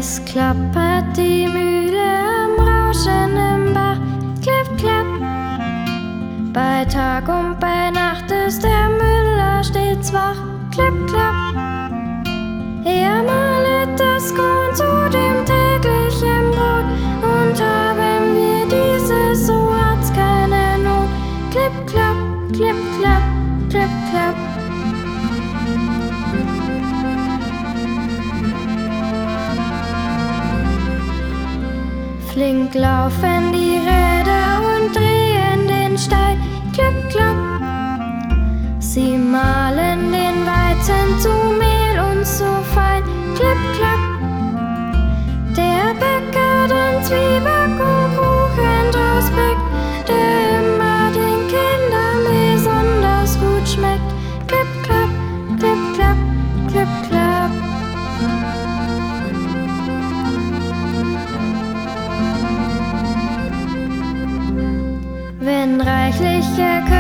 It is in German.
Es klappert die Mühle am rauschenden Bach, klipp, klapp. Bei Tag und bei Nacht ist der Müller stets wach, klipp, klapp. Er malet das Korn zu dem täglichen Brot, und haben wir dieses, so hat's keine Not. Klipp, klapp, klipp, klapp, klipp, klapp. Flink laufen die Räder und drehen den Stein, klipp, klapp. Sie mahlen den Weizen zu Mehl und zu fein, klipp, klapp. Der Bäcker den Zwieback und Kuchen draus bäckt, der immer den Kindern besonders gut schmeckt. Klipp, klapp, klipp, klapp, klipp, klapp. Wenn reichliche